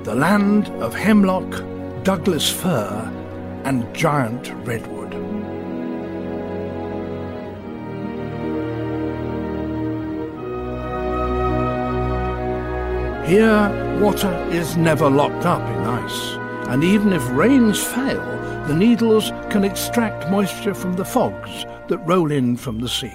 the land of hemlock, Douglas fir and giant redwood. Here, water is never locked up in ice, and even if rains fail, the Needles can extract moisture from the fogs that roll in from the sea.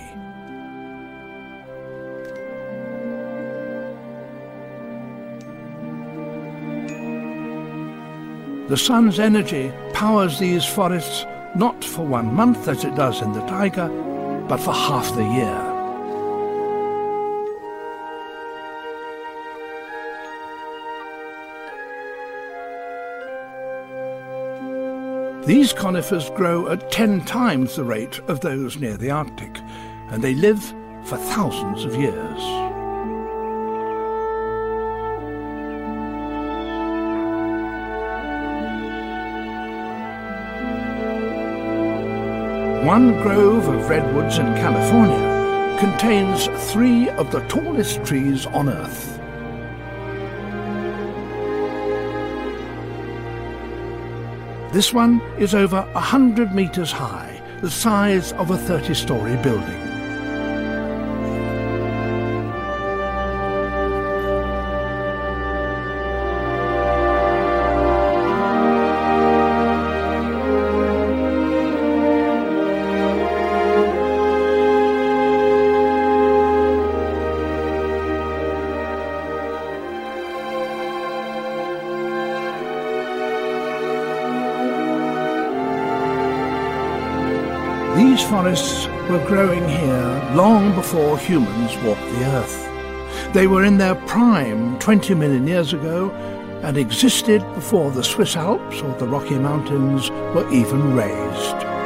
The sun's energy powers these forests not for 1 month as it does in the taiga, but for half the year. These conifers grow at 10 times the rate of those near the Arctic, and they live for thousands of years. One grove of redwoods in California contains 3 of the tallest trees on Earth. This one is over 100 meters high, the size of a 30-story building. These forests were growing here long before humans walked the earth. They were in their prime 20 million years ago and existed before the Swiss Alps or the Rocky Mountains were even raised.